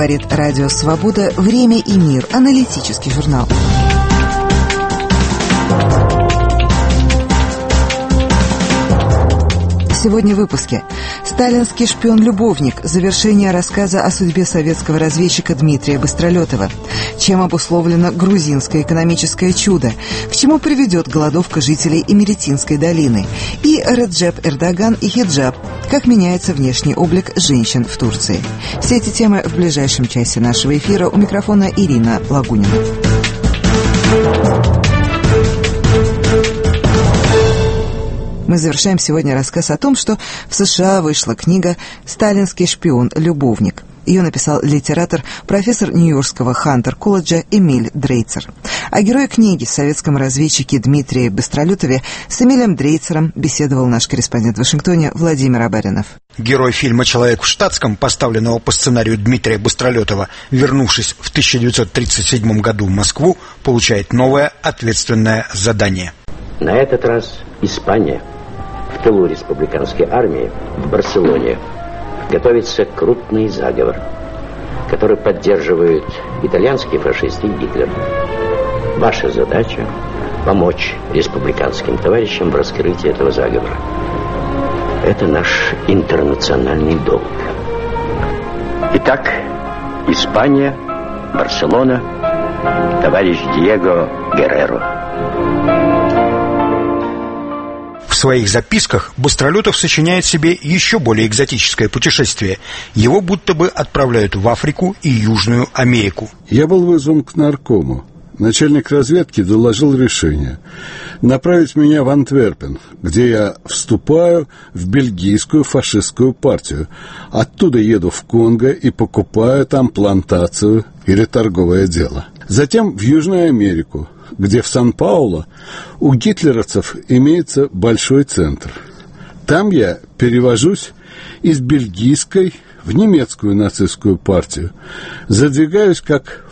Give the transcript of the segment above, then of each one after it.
Говорит Радио Свобода. Время и мир. Аналитический журнал. Сегодня в выпуске. Сталинский шпион-любовник. Завершение рассказа о судьбе советского разведчика Дмитрия Быстролетова. Чем обусловлено грузинское экономическое чудо? К чему приведет голодовка жителей Имеретинской долины? И Реджеп Эрдоган и хиджаб. Как меняется внешний облик женщин в Турции? Все эти темы в ближайшем часе нашего эфира. У микрофона Ирина Лагунина. Мы завершаем сегодня рассказ о том, что в США вышла книга «Сталинский шпион-любовник». Ее написал литератор, профессор Нью-Йоркского Хантер-колледжа Эмиль Дрейцер. О герое книги, советском разведчике Дмитрии Быстролетове, с Эмилем Дрейцером беседовал наш корреспондент в Вашингтоне Владимир Абаринов. Герой фильма «Человек в штатском», поставленного по сценарию Дмитрия Быстролетова, вернувшись в 1937 году в Москву, получает новое ответственное задание. На этот раз Испания. В тылу республиканской армии в Барселоне готовится крупный заговор, который поддерживают итальянские фашисты и Гитлер. Ваша задача – помочь республиканским товарищам в раскрытии этого заговора. Это наш интернациональный долг. Итак, Испания, Барселона, товарищ Диего Герреро. В своих записках Быстролетов сочиняет себе еще более экзотическое путешествие. Его будто бы отправляют в Африку и Южную Америку. Я был вызван к наркому. Начальник разведки доложил решение направить меня в Антверпен, где я вступаю в бельгийскую фашистскую партию. Оттуда еду в Конго и покупаю там плантацию или торговое дело. Затем в Южную Америку, где в Сан-Пауло у гитлеровцев имеется большой центр. Там я перевожусь из бельгийской в немецкую нацистскую партию. Задвигаюсь как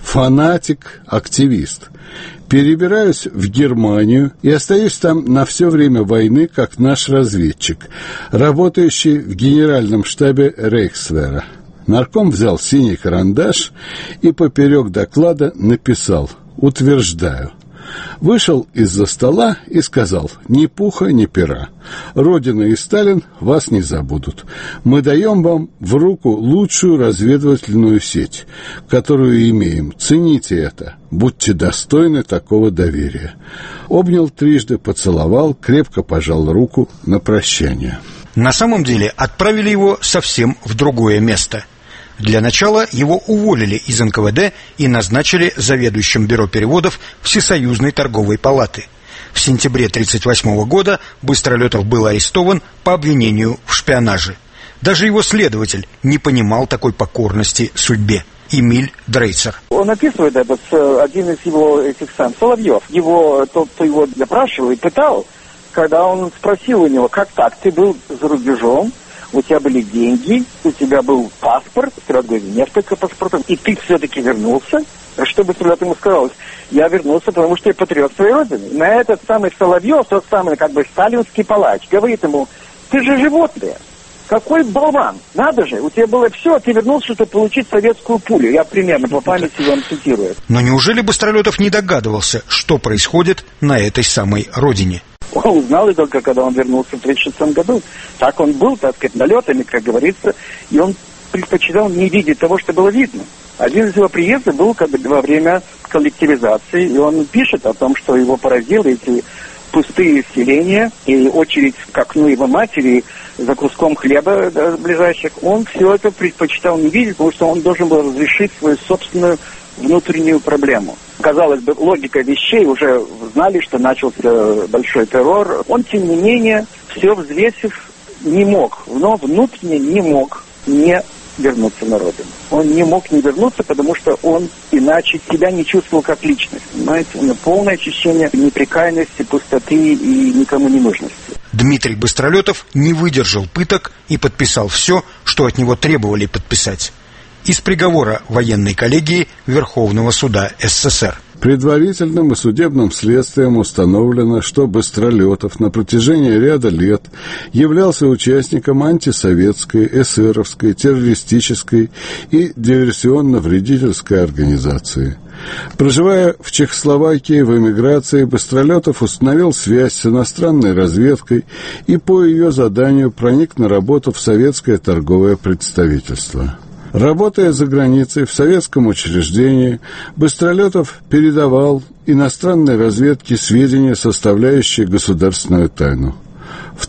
фанатик-активист. Перебираюсь в Германию и остаюсь там на все время войны как наш разведчик, работающий в генеральном штабе Рейхсвера. Нарком взял синий карандаш и поперек доклада написал «Утверждаю». Вышел из-за стола и сказал: «Ни пуха, ни пера. Родина и Сталин вас не забудут. Мы даем вам в руку лучшую разведывательную сеть, которую имеем. Цените это. Будьте достойны такого доверия». Обнял трижды, поцеловал, крепко пожал руку на прощание. На самом деле отправили его совсем в другое место. Для начала его уволили из НКВД и назначили заведующим бюро переводов Всесоюзной торговой палаты. В сентябре 1938 года Быстролетов был арестован по обвинению в шпионаже. Даже его следователь не понимал такой покорности судьбе. Эмиль Дрейцер. Он описывает этот, один из его Соловьев. Тот, кто его допрашивал и пытал, когда он спросил у него: как так, ты был за рубежом, у тебя были деньги, у тебя был паспорт, несколько паспортов, и ты все-таки вернулся. Что бы Соловьев ему сказал? Я вернулся, потому что я патриот своей родины. На этот самый Соловьев, тот самый сталинский палач, говорит ему: ты же животное. Какой болван! Надо же, у тебя было все, а ты вернулся, чтобы получить советскую пулю. Я примерно по памяти вам цитирую. Но неужели Быстролетов не догадывался, что происходит на этой самой родине? Он узнал и только когда он вернулся в 1936 году. Так он был, так сказать, налетами, как говорится, и он предпочитал не видеть того, что было видно. Один из его приездов был во время коллективизации, и он пишет о том, что его поразило эти пустые селения и очередь к окну его матери за куском хлеба ближайших. Он все это предпочитал не видеть, потому что он должен был разрешить свою собственную внутреннюю проблему. Казалось бы, логика вещей, уже знали, что начался большой террор. Он, тем не менее, все взвесив, не мог, но внутренне не мог не вернуться на родину. Он не мог не вернуться, потому что он иначе себя не чувствовал как личность. Понимаете, у него полное ощущение неприкаянности, пустоты и никому не нужности. Дмитрий Быстролетов не выдержал пыток и подписал все, что от него требовали подписать. Из приговора военной коллегии Верховного суда СССР. Предварительным и судебным следствием установлено, что Быстролетов на протяжении ряда лет являлся участником антисоветской, эсеровской, террористической и диверсионно-вредительской организации. Проживая в Чехословакии в эмиграции, Быстролетов установил связь с иностранной разведкой и по ее заданию проник на работу в советское торговое представительство. Работая за границей в советском учреждении, Быстролетов передавал иностранной разведке сведения, составляющие государственную тайну. В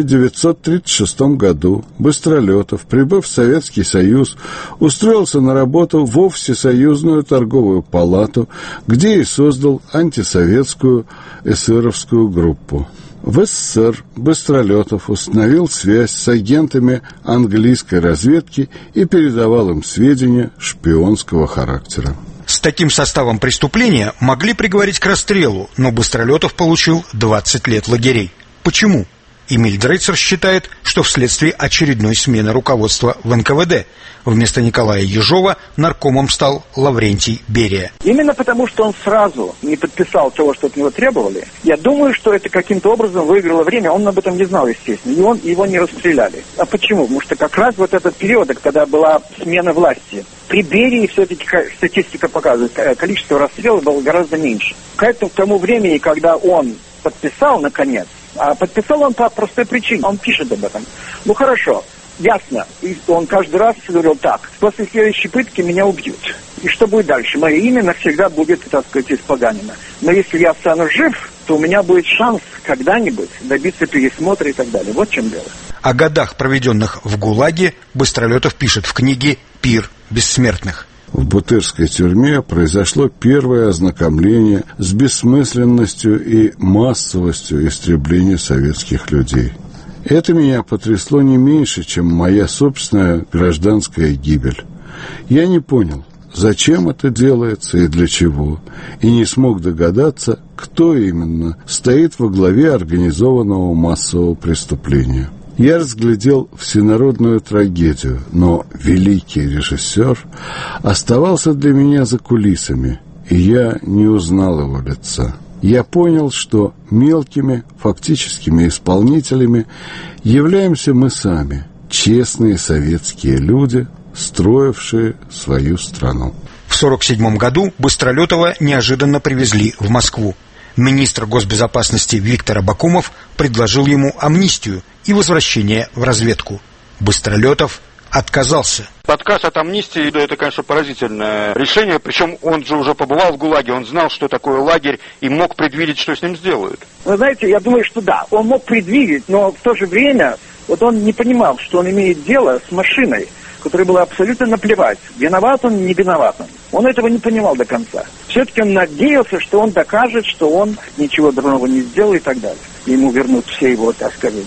1936 году Быстролетов, прибыв в Советский Союз, устроился на работу во Всесоюзную торговую палату, где и создал антисоветскую эсеровскую группу. В СССР Быстролетов установил связь с агентами английской разведки и передавал им сведения шпионского характера. С таким составом преступления могли приговорить к расстрелу, но Быстролетов получил 20 лет лагерей. Почему? Эмиль Дрейцер считает, что вследствие очередной смены руководства в НКВД. Вместо Николая Ежова наркомом стал Лаврентий Берия. Именно потому, что он сразу не подписал того, что от него требовали, я думаю, что это каким-то образом выиграло время. Он об этом не знал, естественно, и его не расстреляли. А почему? Потому что как раз вот этот период, когда была смена власти, при Берии все-таки статистика показывает, количество расстрелов было гораздо меньше. Поэтому к тому времени, когда он подписал, наконец, а подписал он по простой причине, он пишет об этом. Ну хорошо, ясно, и он каждый раз говорил так: после следующей пытки меня убьют. И что будет дальше? Мое имя навсегда будет, так сказать, испоганено. Но если я останусь жив, то у меня будет шанс когда-нибудь добиться пересмотра и так далее. Вот в чем дело. О годах, проведенных в ГУЛАГе, Быстролетов пишет в книге «Пир бессмертных». В Бутырской тюрьме произошло первое ознакомление с бессмысленностью и массовостью истребления советских людей. Это меня потрясло не меньше, чем моя собственная гражданская гибель. Я не понял, зачем это делается и для чего, и не смог догадаться, кто именно стоит во главе организованного массового преступления. Я разглядел всенародную трагедию, но великий режиссер оставался для меня за кулисами, и я не узнал его лица. Я понял, что мелкими фактическими исполнителями являемся мы сами, честные советские люди, строившие свою страну. В 1947 году Быстролетова неожиданно привезли в Москву. Министр госбезопасности Виктор Абакумов предложил ему амнистию и возвращение в разведку. Быстролетов отказался. Отказ от амнистии – это, конечно, поразительное решение. Причем он же уже побывал в ГУЛАГе, он знал, что такое лагерь, и мог предвидеть, что с ним сделают. Вы знаете, я думаю, что да, он мог предвидеть, но в то же время вот он не понимал, что он имеет дело с машиной, которой было абсолютно наплевать, виноват он, не виноват он. Он этого не понимал до конца. Все-таки он надеялся, что он докажет, что он ничего дурного не сделал и так далее. Ему вернут все его, так сказать,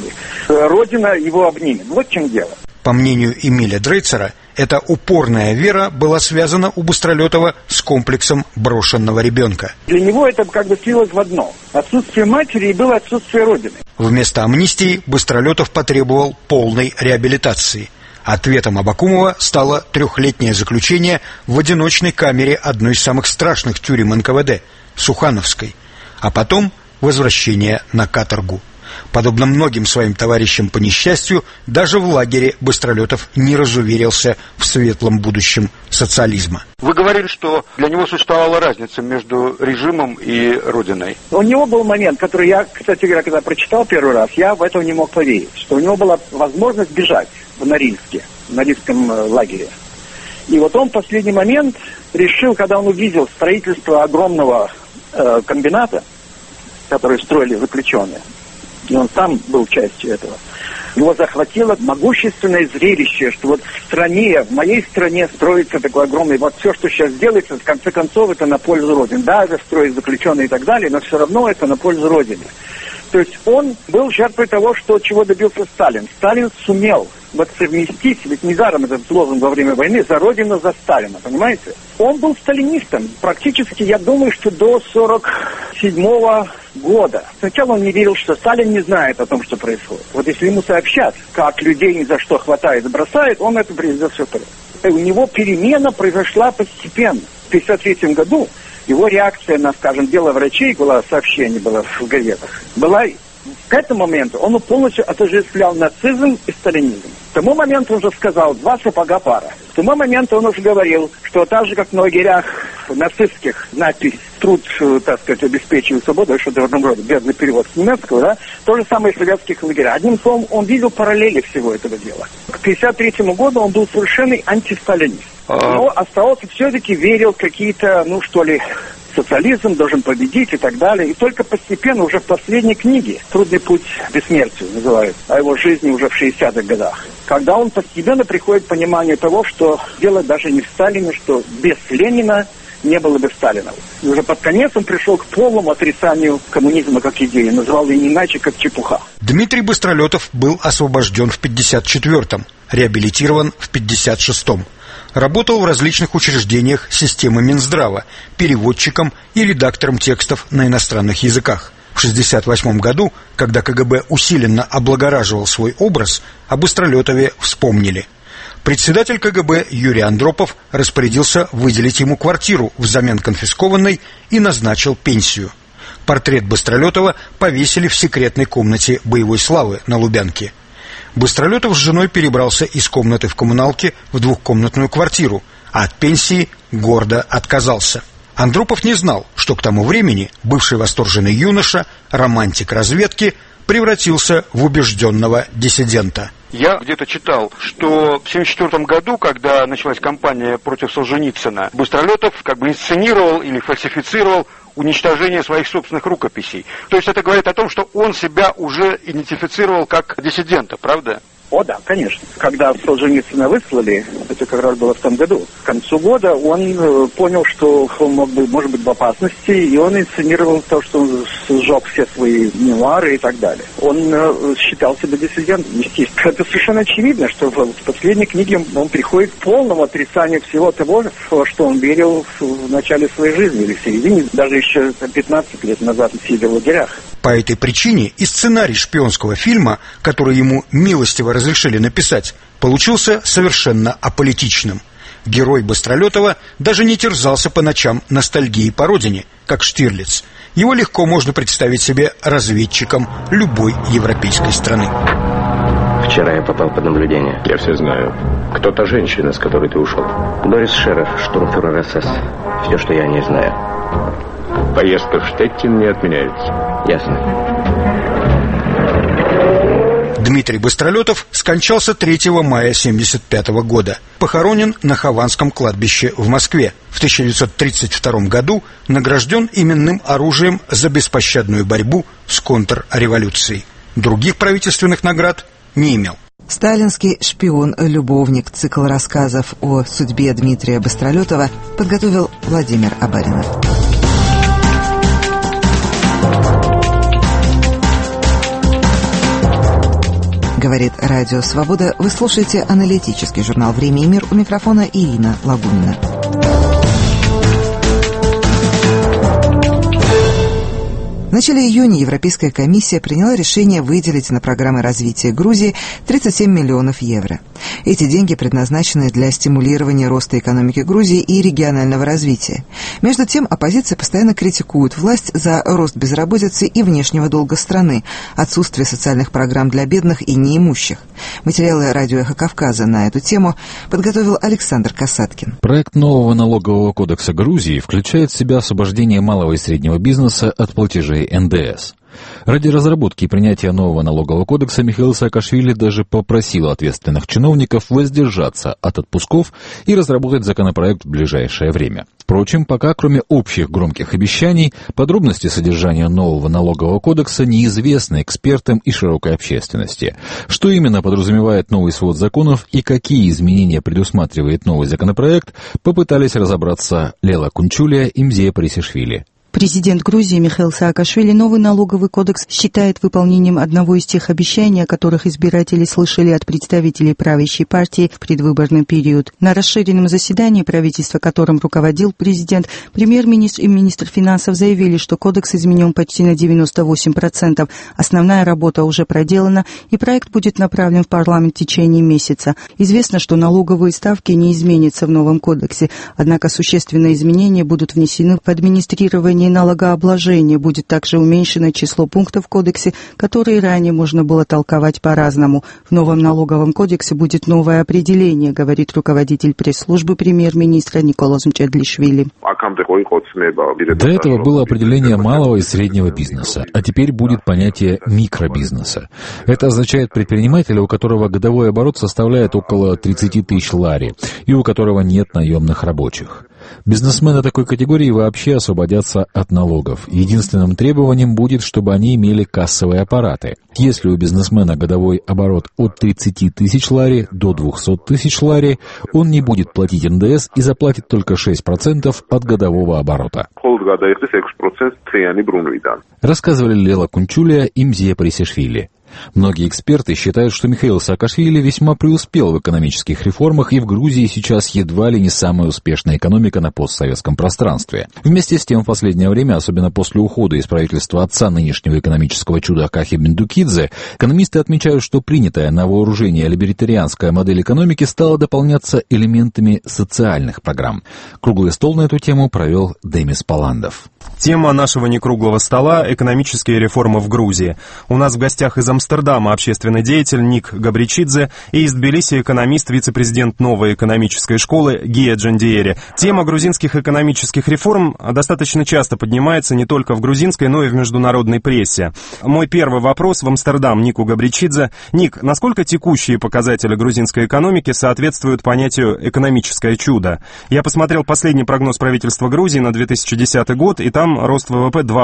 Родина его обнимет. Вот в чем дело. По мнению Эмиля Дрейцера, эта упорная вера была связана у Быстролетова с комплексом брошенного ребенка. Для него это как бы слилось в одно. Отсутствие матери и было отсутствие Родины. Вместо амнистии Быстролетов потребовал полной реабилитации. Ответом Абакумова стало 3-летнее заключение в одиночной камере одной из самых страшных тюрем НКВД – Сухановской, а потом возвращение на каторгу. Подобно многим своим товарищам по несчастью, даже в лагере Быстролетов не разуверился в светлом будущем социализма. Вы говорили, что для него существовала разница между режимом и Родиной. У него был момент, который я, кстати говоря, когда прочитал первый раз, я в это не мог поверить, что у него была возможность бежать в Норильском лагере. И вот он в последний момент решил, когда он увидел строительство огромного комбината, который строили заключенные, и он сам был частью этого, его захватило могущественное зрелище, что вот в стране, в моей стране строится такой огромный, вот все, что сейчас делается, в конце концов, это на пользу Родины. Да, это строят заключенные и так далее, но все равно это на пользу Родины. То есть он был жертвой того, чего добился Сталин. Сталин сумел вот совместить, ведь недаром этот лозунг во время войны, за Родину, за Сталина, понимаете? Он был сталинистом, практически, я думаю, что до 1947 года. Сначала он не верил, что Сталин не знает о том, что происходит. Вот если ему сообщат, как людей ни за что хватает и бросает, он это произведет все вперед. И у него перемена произошла постепенно. В 1953 году Его реакция на, скажем, дело врачей, было сообщение было в газетах, была... К этому моменту он полностью отождествлял нацизм и сталинизм. К тому моменту он уже сказал «два сапога пара». К тому моменту он уже говорил, что так же, как в лагерях нацистских надпись «Труд, так сказать, обеспечивает свободу», что-то в этом роде, бедный перевод с немецкого, да, то же самое и в советских лагерях. Одним словом, он видел параллели всего этого дела. К 1953 году он был совершенный антисталинист. Но оставался все-таки, верил в какие-то, социализм должен победить и так далее. И только постепенно, уже в последней книге «Трудный путь к бессмертию» называют, о его жизни уже в 60-х годах, когда он постепенно приходит к пониманию того, что дело даже не в Сталине, что без Ленина не было бы Сталина. И уже под конец он пришел к полному отрицанию коммунизма как идеи, назвал его не иначе, как чепуха. Дмитрий Быстролетов был освобожден в 1954-м, реабилитирован в 1956-м. Работал в различных учреждениях системы Минздрава, переводчиком и редактором текстов на иностранных языках. В 1968 году, когда КГБ усиленно облагораживал свой образ, о Быстролетове вспомнили. Председатель КГБ Юрий Андропов распорядился выделить ему квартиру взамен конфискованной и назначил пенсию. Портрет Быстролетова повесили в секретной комнате боевой славы на Лубянке. Быстролетов с женой перебрался из комнаты в коммуналке в двухкомнатную квартиру, а от пенсии гордо отказался. Андропов не знал, что к тому времени бывший восторженный юноша, романтик разведки, превратился в убежденного диссидента. Я где-то читал, что в 1974 году, когда началась кампания против Солженицына, Быстролетов инсценировал или фальсифицировал уничтожение своих собственных рукописей. То есть это говорит о том, что он себя уже идентифицировал как диссидента, правда? О, да, конечно. Когда Солженицына выслали, это как раз было в том году, к концу года он понял, что он может быть в опасности, и он инсценировал то, что он сжег все свои мемуары и так далее. Он считал себя диссидентом, естественно. Это совершенно очевидно, что в последней книге он приходит к полному отрицанию всего того, что он верил в начале своей жизни, или в середине, даже еще 15 лет назад сидел в лагерях. По этой причине и сценарий шпионского фильма, который ему милостиво разрешили написать, получился совершенно аполитичным. Герой Быстролетова даже не терзался по ночам ностальгией по родине, как Штирлиц. Его легко можно представить себе разведчиком любой европейской страны. Вчера я попал под наблюдение. Я все знаю. Кто та женщина, с которой ты ушел? Дорис Шерер, штурмфюрер СС. Все, что я не знаю. Поездка в Штеттин не отменяется. Ясно. Дмитрий Быстролетов скончался 3 мая 1975 года. Похоронен на Хованском кладбище в Москве. В 1932 году награжден именным оружием за беспощадную борьбу с контрреволюцией. Других правительственных наград не имел. Сталинский шпион-любовник. Цикл рассказов о судьбе Дмитрия Быстролетова подготовил Владимир Абаринов. Говорит Радио Свобода. Вы слушаете аналитический журнал «Время и мир». У микрофона Ирина Лагунина. В начале июня Европейская комиссия приняла решение выделить на программы развития Грузии 37 миллионов евро. Эти деньги предназначены для стимулирования роста экономики Грузии и регионального развития. Между тем, оппозиция постоянно критикует власть за рост безработицы и внешнего долга страны, отсутствие социальных программ для бедных и неимущих. Материалы радио «Эхо Кавказа» на эту тему подготовил Александр Касаткин. Проект нового налогового кодекса Грузии включает в себя освобождение малого и среднего бизнеса от платежей НДС. Ради разработки и принятия нового налогового кодекса Михаил Саакашвили даже попросил ответственных чиновников воздержаться от отпусков и разработать законопроект в ближайшее время. Впрочем, пока, кроме общих громких обещаний, подробности содержания нового налогового кодекса неизвестны экспертам и широкой общественности. Что именно подразумевает новый свод законов и какие изменения предусматривает новый законопроект, попытались разобраться Лела Кунчулия и Мзея Парисишвили. Президент Грузии Михаил Саакашвили новый налоговый кодекс считает выполнением одного из тех обещаний, о которых избиратели слышали от представителей правящей партии в предвыборный период. На расширенном заседании правительства, которым руководил президент, премьер-министр и министр финансов заявили, что кодекс изменен почти на 98%. Основная работа уже проделана, и проект будет направлен в парламент в течение месяца. Известно, что налоговые ставки не изменятся в новом кодексе, однако существенные изменения будут внесены в администрирование налогообложения. Будет также уменьшено число пунктов в кодексе, которые ранее можно было толковать по-разному. В новом налоговом кодексе будет новое определение, говорит руководитель пресс-службы премьер-министра Николас Мчедлишвили. До этого было определение малого и среднего бизнеса, а теперь будет понятие микробизнеса. Это означает предпринимателя, у которого годовой оборот составляет около 30 тысяч лари и у которого нет наемных рабочих. Бизнесмены такой категории вообще освободятся от налогов. Единственным требованием будет, чтобы они имели кассовые аппараты. Если у бизнесмена годовой оборот от 30 тысяч лари до 200 тысяч лари, он не будет платить НДС и заплатит только 6% от годового оборота. Рассказывали Лела Кунчулия и Мзия Присишвили. Многие эксперты считают, что Михаил Саакашвили весьма преуспел в экономических реформах, и в Грузии сейчас едва ли не самая успешная экономика на постсоветском пространстве. Вместе с тем, в последнее время, особенно после ухода из правительства отца нынешнего экономического чуда Кахи Бендукидзе, экономисты отмечают, что принятая на вооружение либертарианская модель экономики стала дополняться элементами социальных программ. Круглый стол на эту тему провел Демис Паландов. Тема нашего некруглого стола – экономические реформы в Грузии. У нас в гостях из Амстердама общественный деятель Ник Габричидзе и из Тбилиси экономист, вице-президент новой экономической школы Гия Джандиери. Тема грузинских экономических реформ достаточно часто поднимается не только в грузинской, но и в международной прессе. Мой первый вопрос в Амстердам Нику Габричидзе. Ник, насколько текущие показатели грузинской экономики соответствуют понятию «экономическое чудо»? Я посмотрел последний прогноз правительства Грузии на 2010 год, и там рост ВВП 2%.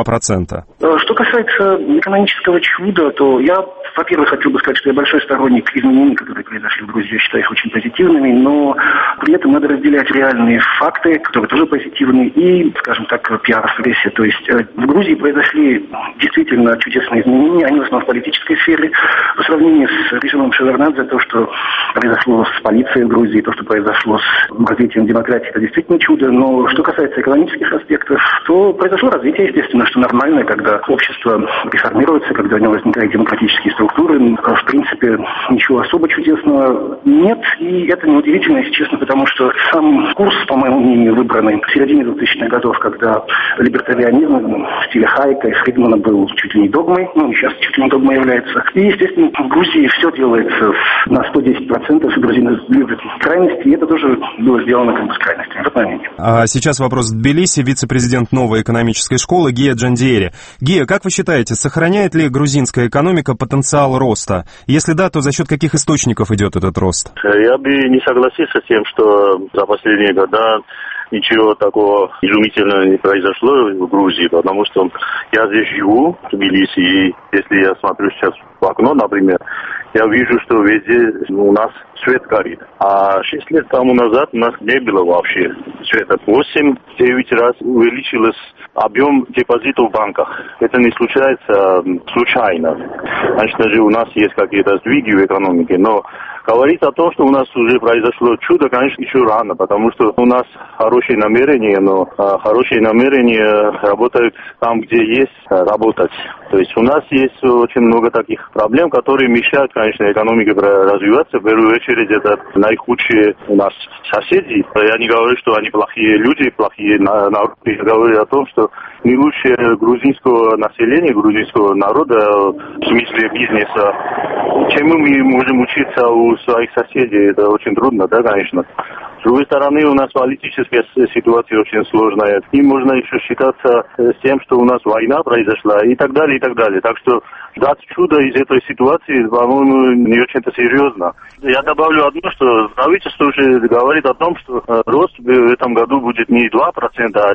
Что касается экономического чуда, то я, во-первых, хочу бы сказать, что я большой сторонник изменений, которые произошли в Грузии. Я считаю их очень позитивными, но при этом надо разделять реальные факты, которые тоже позитивны, и, скажем так, пиар-агрессия. То есть в Грузии произошли действительно чудесные изменения, они в основном в политической сфере. По сравнению с режимом Шеварднадзе, то, что произошло с полицией в Грузии, то, что произошло с развитием демократии, это действительно чудо. Но что касается экономических аспектов, то произошло развитие, естественно, что нормальное, когда общество реформируется, когда у него возникают демократические структуры. В принципе, ничего особо чудесного нет, и это неудивительно, если честно, потому что сам курс, по моему мнению, выбранный в середине 2000-х годов, когда либертарианизм в стиле Хайека и Фридмана был чуть ли не догмой, ну и сейчас чуть ли не догмой является. И, естественно, в Грузии все делается на 110%, и грузины любят крайности, и это тоже было сделано как бы с крайностями, в этот момент. А сейчас вопрос в Тбилиси, вице-президент новой экономической школы Гия Джандиери. Гия, как вы считаете, сохраняет ли грузинская экономика потенциал роста? Если да, то за счет каких источников идет этот рост? Я бы не согласился с тем, что за последние года ничего такого изумительного не произошло в Грузии, потому что я здесь живу, в Тбилиси, и если я смотрю сейчас в окно, например, я вижу, что везде у нас свет горит. А 6 лет тому назад у нас не было вообще света. 8-9 раз увеличилось объем депозитов в банках. Это не случается случайно. Конечно же, у нас есть какие-то сдвиги в экономике, но говорить о том, что у нас уже произошло чудо, конечно, еще рано, потому что у нас хорошие намерения, но хорошие намерения работают там, где есть работать. То есть у нас есть очень много таких проблем, которые мешают, конечно, экономике развиваться. В первую очередь, это наихудшие у нас соседи. Я не говорю, что они плохие люди, плохие народы. Я говорю о том, что не лучше грузинского населения, грузинского народа, в смысле бизнеса, чему мы можем учиться у своих соседей. Это очень трудно, да, конечно. С другой стороны, у нас политическая ситуация очень сложная. И можно еще считаться с тем, что у нас война произошла и так далее, и так далее. Так что ждать чуда из этой ситуации, по-моему, не очень-то серьезно. Я добавлю одно, что правительство уже говорит о том, что рост в этом году будет не 2%, а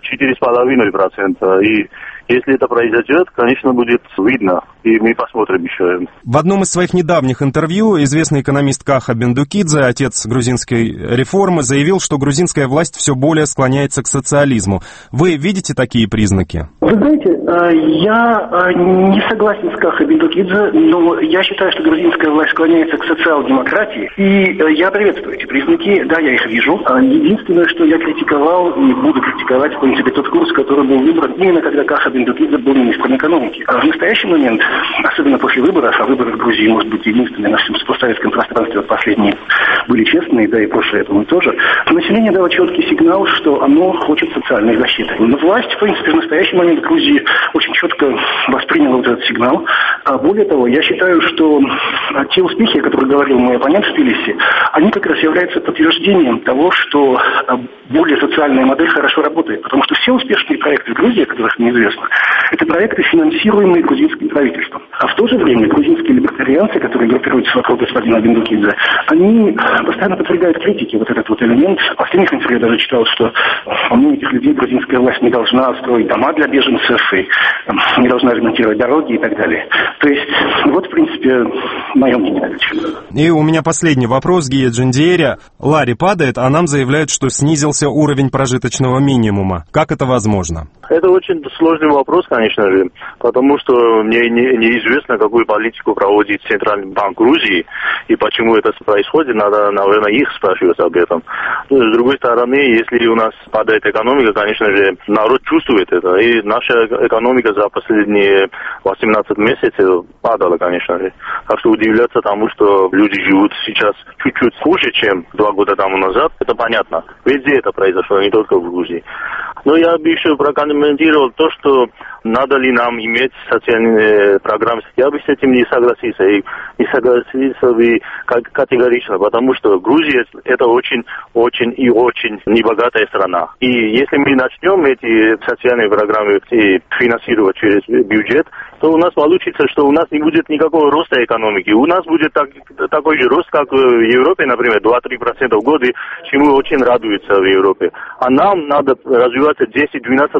4,5%. И если это произойдет, конечно, будет видно. И мы посмотрим еще. В одном из своих недавних интервью известный экономист Каха Бендукидзе, отец грузинской реформы, заявил, что грузинская власть все более склоняется к социализму. Вы видите такие признаки? Вы Вы знаете, я не согласен с Каха Бендукидзе, но я считаю, что грузинская власть склоняется к социал-демократии, и я приветствую эти признаки, да, я их вижу. Единственное, что я критиковал и буду критиковать, в принципе, тот курс, который был выбран именно когда Каха Бендукидзе был министром экономики. В настоящий момент, особенно после выборов, а выборы в Грузии, может быть, единственные на всем постсоветском пространстве, вот последние были честные, да и прошлые этому тоже, население дало четкий сигнал, что оно хочет социальной защиты. Но власть, в принципе, в настоящий момент в Грузии очень четко восприняла вот этот сигнал. А более того, я считаю, что те успехи, о которых говорил мой оппонент в Тбилиси, они как раз являются подтверждением того, что более социальная модель хорошо работает. Потому что все успешные проекты в Грузии, о которых мне известно, это проекты, финансируемые грузинским правительством. А в то же время грузинские либертарианцы, которые группируются вокруг господина Бендукидзе, они постоянно подвергают критике вот этот вот элемент. В последних интервью я даже читал, что по мнению этих людей грузинская власть не должна строить дома для беженцев и не должна ремонтировать дороги и так далее. То есть, вот, в принципе, мое мнение. И у меня последний вопрос, Гия Джандиери. Лари падает, а нам заявляют, что снизился уровень прожиточного минимума. Как это возможно? Это очень сложный вопрос, конечно же, потому что мне неизвестно, какую политику проводит Центральный банк Грузии и почему это происходит. Надо, наверное, их спрашивать об этом. Но, с другой стороны, если у нас падает экономика, конечно же, народ чувствует это. И наша экономика за последние 18 месяцев падала, конечно же. Так что удивляться тому, что люди живут сейчас чуть-чуть хуже, чем 2 года тому назад, это понятно. Везде это произошло, не только в Грузии. Но я бы еще прокомментировал то, что надо ли нам иметь социальные программы. Я бы с этим не согласился. И не согласился бы категорично, потому что Грузия это очень и очень небогатая страна. И если мы начнем эти социальные программы финансировать через бюджет, то у нас получится, что у нас не будет никакого роста экономики. У нас будет такой же рост, как в Европе, например, 2-3% в год, чему очень радуются в Европе. А нам надо развиваться 10-12%,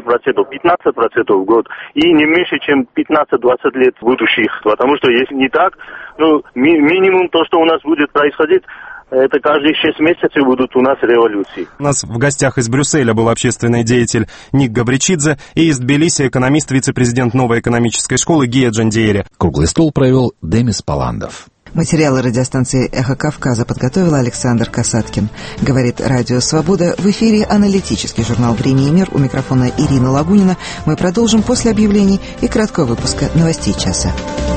15% в год. И не меньше, чем 15-20 лет будущих. Потому что если не так, минимум то, что у нас будет происходить, это каждые 6 месяцев будут у нас революции. У нас в гостях из Брюсселя был общественный деятель Ник Габричидзе и из Тбилиси экономист, вице-президент новой экономической школы Гия Джандиери. Круглый стол провел Демис Паландов. Материалы радиостанции «Эхо Кавказа» подготовил Александр Касаткин. Говорит Радио Свобода. В эфире аналитический журнал «Время и мир». У микрофона Ирина Лагунина. Мы продолжим после объявлений и краткого выпуска новостей часа.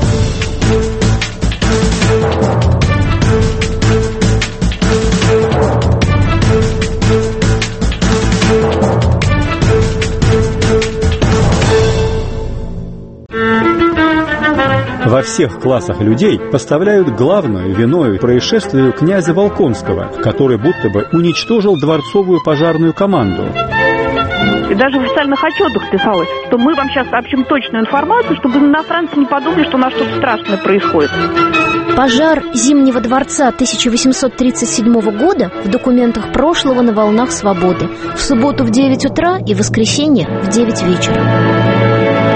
Во всех классах людей поставляют главную виною происшествию князя Волконского, который будто бы уничтожил дворцовую пожарную команду. И даже в официальных отчетах писалось, что мы вам сейчас сообщим точную информацию, чтобы иностранцы не подумали, что у нас что-то страшное происходит. Пожар Зимнего дворца 1837 года в документах прошлого на волнах свободы. В субботу в 9 утра и в воскресенье в 9 вечера.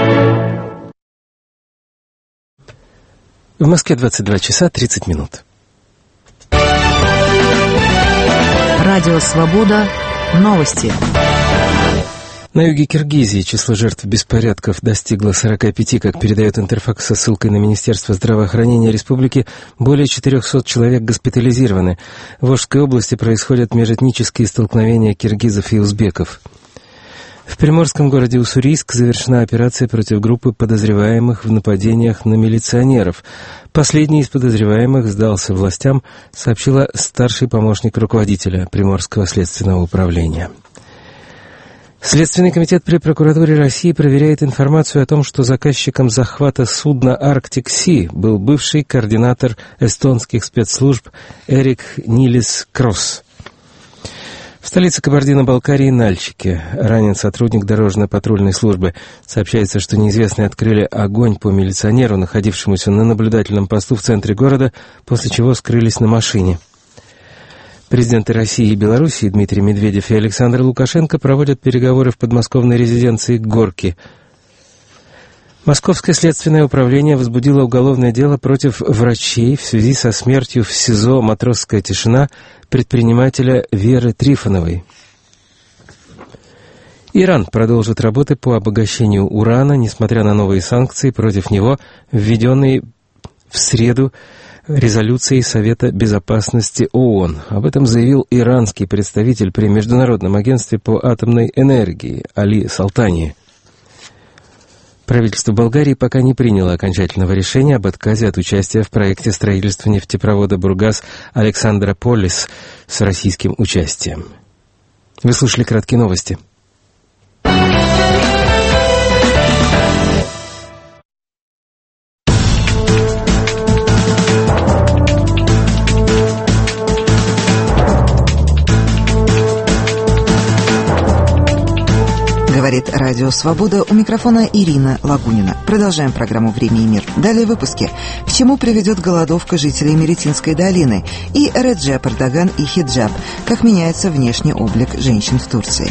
В Москве 22 часа 30 минут. Радио «Свобода». Новости. На юге Киргизии число жертв беспорядков достигло 45, как передает Интерфакс со ссылкой на Министерство здравоохранения республики. Более 400 человек госпитализированы. В Волжской области происходят межэтнические столкновения киргизов и узбеков. В приморском городе Уссурийск завершена операция против группы подозреваемых в нападениях на милиционеров. Последний из подозреваемых сдался властям, сообщила старший помощник руководителя Приморского следственного управления. Следственный комитет при прокуратуре России проверяет информацию о том, что заказчиком захвата судна «Арктик Си» был бывший координатор эстонских спецслужб Эрик Нилис Кросс. В столице Кабардино-Балкарии Нальчике ранен сотрудник дорожно-патрульной службы. Сообщается, что неизвестные открыли огонь по милиционеру, находившемуся на наблюдательном посту в центре города, после чего скрылись на машине. Президенты России и Белоруссии Дмитрий Медведев и Александр Лукашенко проводят переговоры в подмосковной резиденции «Горки». Московское следственное управление возбудило уголовное дело против врачей в связи со смертью в СИЗО «Матросская тишина» предпринимателя Веры Трифоновой. Иран продолжит работы по обогащению урана, несмотря на новые санкции против него, введенные в среду резолюцией Совета Безопасности ООН. Об этом заявил иранский представитель при Международном агентстве по атомной энергии Али Салтани. Правительство Болгарии пока не приняло окончательного решения об отказе от участия в проекте строительства нефтепровода Бургас-Александрополис с российским участием. Вы слушали краткие новости. Говорит Радио Свобода, у микрофона Ирина Лагунина. Продолжаем программу «Время и мир». Далее в выпуске. К чему приведет голодовка жителей Меретинской долины? И Реджеп Эрдоган и хиджаб. Как меняется внешний облик женщин в Турции.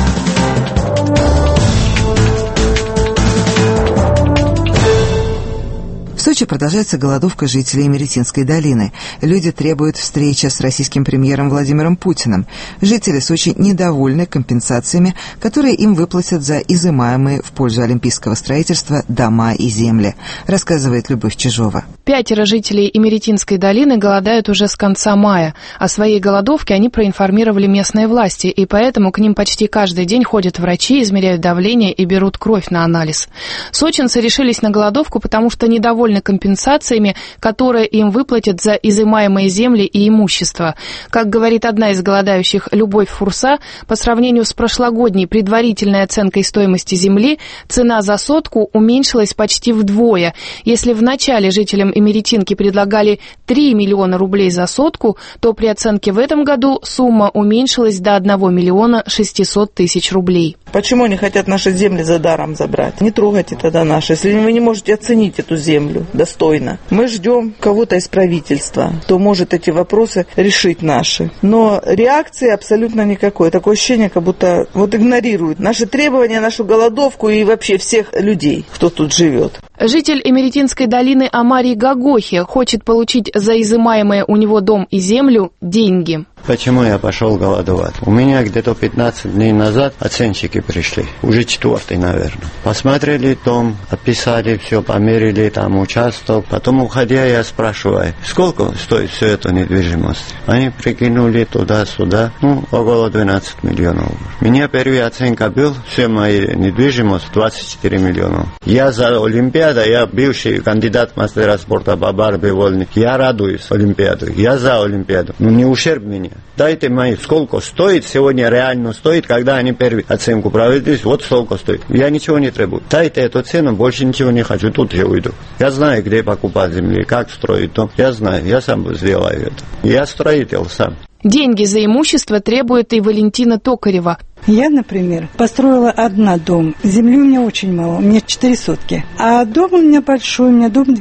В Сочи продолжается голодовка жителей Меретинской долины. Люди требуют встречи с российским премьером Владимиром Путиным. Жители Сочи недовольны компенсациями, которые им выплатят за изымаемые в пользу олимпийского строительства дома и земли, рассказывает Любовь Чижова. 5 жителей Меретинской долины голодают уже с конца мая. О своей голодовке они проинформировали местные власти, и поэтому к ним почти каждый день ходят врачи, измеряют давление и берут кровь на анализ. Сочинцы решились на голодовку, потому что недовольны компенсациями, которые им выплатят за изымаемые земли и имущество. Как говорит одна из голодающих, Любовь Фурса, по сравнению с прошлогодней предварительной оценкой стоимости земли, цена за сотку уменьшилась почти вдвое. Если в начале жителям Меретинки предлагали 3 миллиона рублей за сотку, то при оценке в этом году сумма уменьшилась до 1 миллиона 600 тысяч рублей. Почему они хотят наши земли за даром забрать? Не трогайте тогда наши, если вы не можете оценить эту землю достойно. Мы ждем кого-то из правительства, кто может эти вопросы решить наши. Но реакции абсолютно никакой. Такое ощущение, как будто игнорируют наши требования, нашу голодовку и вообще всех людей, кто тут живет. Житель Меретинской долины Амарий Гагохи хочет получить за изымаемые у него дом и землю деньги. Почему я пошел голодовать? У меня где-то 15 дней назад оценщики пришли, уже 4-й, наверное. Посмотрели дом, описали все, померили там участок. Потом, уходя, я спрашиваю, сколько стоит все это недвижимость? Они прикинули туда-сюда, около 12 миллионов. У меня первая оценка была, все мои недвижимость 24 миллиона. Я за Олимпиаду, я бывший кандидат мастера спорта по борьбе вольных. Я радуюсь Олимпиаду, я за Олимпиаду. Не ущерб мне. Дайте мне, сколько стоит, сегодня реально стоит, когда они первую оценку провели, вот столько стоит. Я ничего не требую. Дайте эту цену, больше ничего не хочу, тут же уйду. Я знаю, где покупать земли, как строить дом. Я знаю, я сам сделаю это. Я строитель сам. Деньги за имущество требует и Валентина Токарева. Я, например, построила одна дом. Земли у меня очень мало, у меня 4 сотки. А дом у меня большой, у меня дом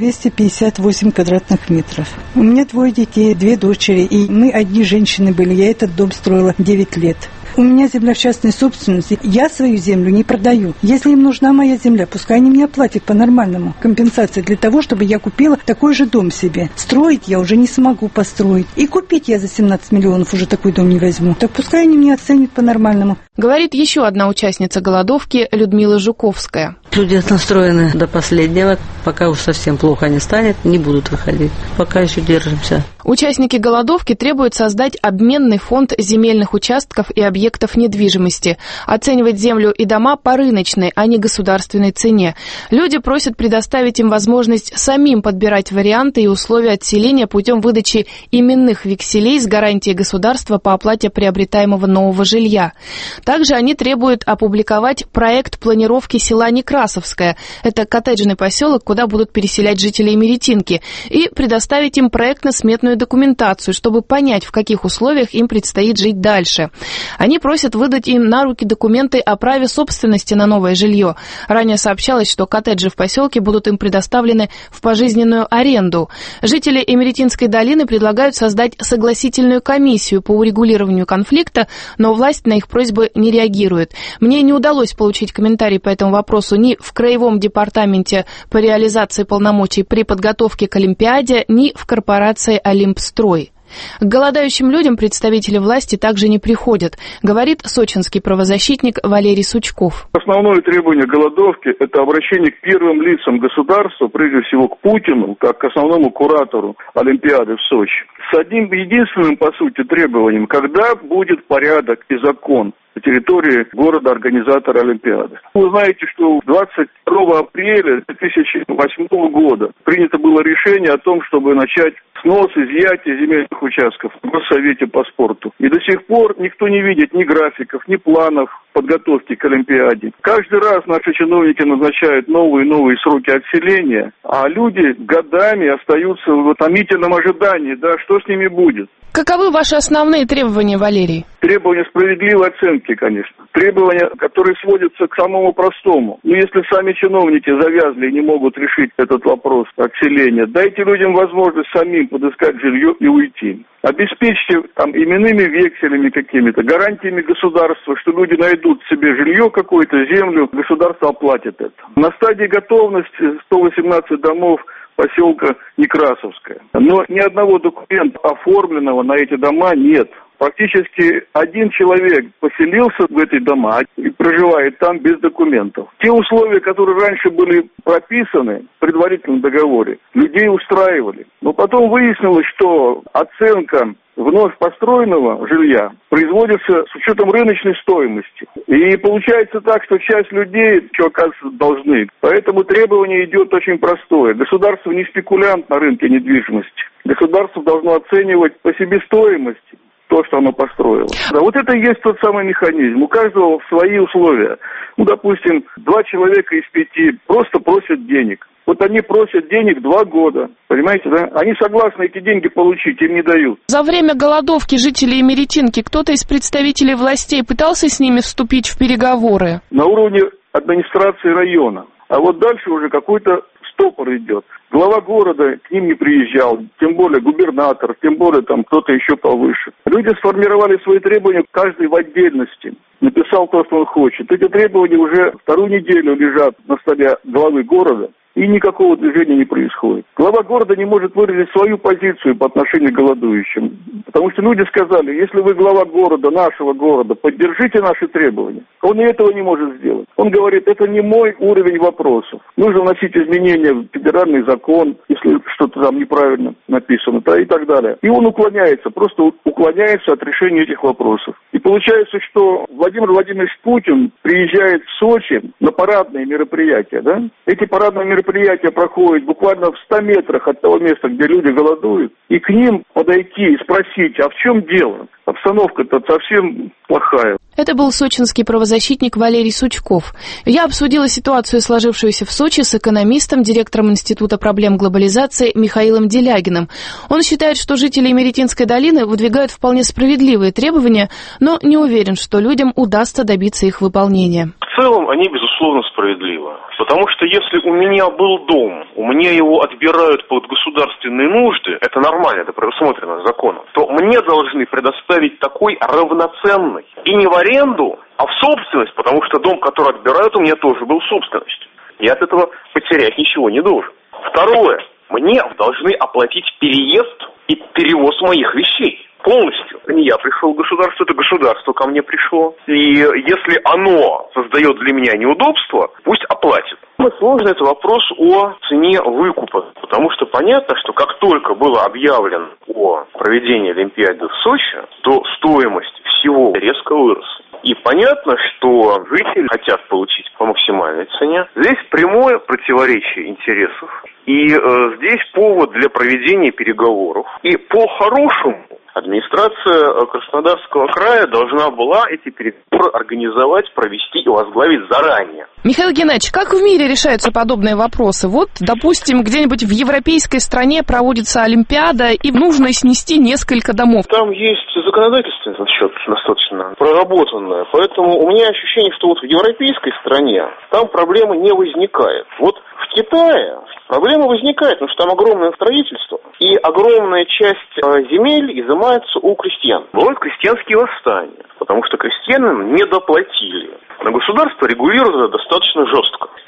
258 квадратных метров. У меня 2 детей, 2 дочери, и мы одни женщины были. Я этот дом строила 9 лет. У меня земля в частной собственности. Я свою землю не продаю. Если им нужна моя земля, пускай они мне платят по-нормальному. Компенсация для того, чтобы я купила такой же дом себе. Строить я уже не смогу построить. И купить я за 17 миллионов уже такой дом не возьму. Так пускай они мне оценят по-нормальному. Говорит еще одна участница голодовки Людмила Жуковская. Люди настроены до последнего. Пока уж совсем плохо не станет, не будут выходить. Пока еще держимся. Участники голодовки требуют создать обменный фонд земельных участков и объектов недвижимости, оценивать землю и дома по рыночной, а не государственной цене. Люди просят предоставить им возможность самим подбирать варианты и условия отселения путем выдачи именных векселей с гарантией государства по оплате приобретаемого нового жилья. Также они требуют опубликовать проект планировки села Некрасовское, это коттеджный поселок, куда будут переселять жителей Меретинки, и предоставить им проектно-сметную документацию, чтобы понять, в каких условиях им предстоит жить дальше. Они просят выдать им на руки документы о праве собственности на новое жилье. Ранее сообщалось, что коттеджи в поселке будут им предоставлены в пожизненную аренду. Жители Меретинской долины предлагают создать согласительную комиссию по урегулированию конфликта, но власть на их просьбы не реагирует. Мне не удалось получить комментарий по этому вопросу ни в Краевом департаменте по реализации полномочий при подготовке к Олимпиаде, ни в корпорации «Олимпстрой». К голодающим людям представители власти также не приходят, говорит сочинский правозащитник Валерий Сучков. Основное требование голодовки – это обращение к первым лицам государства, прежде всего к Путину, как к основному куратору Олимпиады в Сочи. С одним единственным, по сути, требованием, когда будет порядок и закон на территории города-организатора Олимпиады. Вы знаете, что 22 апреля 2008 года принято было решение о том, чтобы начать снос, изъятие земельных участков в Госсовете по спорту. И до сих пор никто не видит ни графиков, ни планов подготовки к Олимпиаде. Каждый раз наши чиновники назначают новые и новые сроки отселения, а люди годами остаются в томительном ожидании, да, что с ними будет. Каковы ваши основные требования, Валерий? Требования справедливой оценки, конечно. Требования, которые сводятся к самому простому. Но если сами чиновники завязли и не могут решить этот вопрос отселения, дайте людям возможность самим подыскать жилье и уйти. Обеспечьте там именными векселями какими-то, гарантиями государства, что люди найдут себе жилье какое-то, землю, государство оплатит это. На стадии готовности 118 домов поселка Некрасовское. Но ни одного документа оформленного на эти дома нет. Практически один человек поселился в эти дома и проживает там без документов. Те условия, которые раньше были прописаны в предварительном договоре, людей устраивали. Но потом выяснилось, что оценка вновь построенного жилья производится с учетом рыночной стоимости. И получается так, что часть людей, что оказывается, должны. Поэтому требование идет очень простое. Государство не спекулянт на рынке недвижимости. Государство должно оценивать по себестоимости то, что оно построило. Да, вот это и есть тот самый механизм. У каждого свои условия. Ну, допустим, 2 человека из 5 просто просят денег. Вот они просят денег 2 года. Понимаете, да? Они согласны эти деньги получить, им не дают. За время голодовки жителей Имеретинки кто-то из представителей властей пытался с ними вступить в переговоры? На уровне администрации района. А вот дальше уже какой-то стопор идет. Глава города к ним не приезжал, тем более губернатор, тем более там кто-то еще повыше. Люди сформировали свои требования, каждый в отдельности. Написал то, что он хочет. Эти требования уже 2-ю неделю лежат на столе главы города. И никакого движения не происходит. Глава города не может выразить свою позицию по отношению к голодующим. Потому что люди сказали, если вы глава города, нашего города, поддержите наши требования. Он и этого не может сделать. Он говорит, это не мой уровень вопросов. Нужно вносить изменения в федеральный закон, если что-то там неправильно написано, да, и так далее. И он уклоняется, просто уклоняется от решения этих вопросов. И получается, что Владимир Владимирович Путин приезжает в Сочи на парадные мероприятия, да? Эти парадные мероприятия проходят буквально в 100 метрах от того места, где люди голодуют, и к ним подойти и спросить, а в чем дело? Обстановка-то совсем плохая. Это был сочинский правозащитник Валерий Сучков. Я обсудила ситуацию, сложившуюся в Сочи, с экономистом, директором Института проблем глобализации Михаилом Делягиным. Он считает, что жители Имеретинской долины выдвигают вполне справедливые требования, но не уверен, что людям удастся добиться их выполнения. В целом они, безусловно, справедливы. Потому что если у меня был дом, у меня его отбирают под государственные нужды, это нормально, это предусмотрено законом, то мне должны предоставить такой равноценный. И не в аренду, а в собственность, потому что дом, который отбирают, у меня тоже был собственностью. Я от этого потерять ничего не должен. Второе. Мне должны оплатить переезд и перевоз моих вещей. Полностью. Не я пришел в государство, это государство ко мне пришло. И если оно создает для меня неудобства, пусть оплатит. Самое сложное – это вопрос о цене выкупа. Потому что понятно, что как только было объявлено о проведении Олимпиады в Сочи, то стоимость всего резко выросла. И понятно, что жители хотят получить по максимальной цене. Здесь прямое противоречие интересов. И здесь повод для проведения переговоров. И по-хорошему администрация Краснодарского края должна была эти переговоры организовать, провести и возглавить заранее. Михаил Геннадьевич, как в мире решаются подобные вопросы? Вот, допустим, где-нибудь в европейской стране проводится Олимпиада, и нужно снести несколько домов. Там есть законодательство на счет достаточно проработанное, поэтому у меня ощущение, что вот в европейской стране там проблемы не возникает. Вот в Китае проблема возникает, потому что там огромное строительство, и огромная часть земель изымается у крестьян. Бывают крестьянские восстания, потому что крестьянам не доплатили. Но государство регулирует это достаточно жестко.